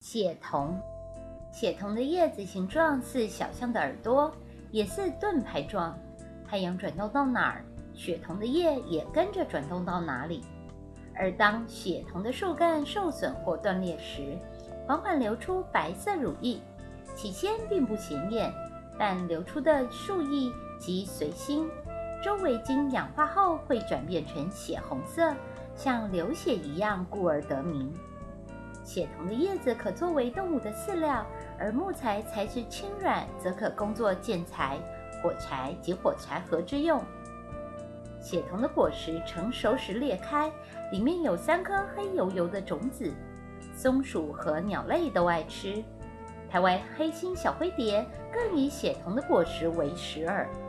血桐，血桐的叶子形状似小象的耳朵，也似盾牌状。太阳转动到哪儿，血桐的叶也跟着转动到哪里。而当血桐的树干受损或断裂时，缓缓流出白色乳液，起先并不显眼，但流出的树液及髓心周围经氧化后会转变成血红色，像流血一样，故而得名。血桐的叶子可作为动物的饲料，而木材材质轻软，则可工作建材、火柴及火柴盒之用。血桐的果实成熟时裂开，里面有3颗黑油油的种子，松鼠和鸟类都爱吃。台湾黑心小灰蝶更以血桐的果实为食饵。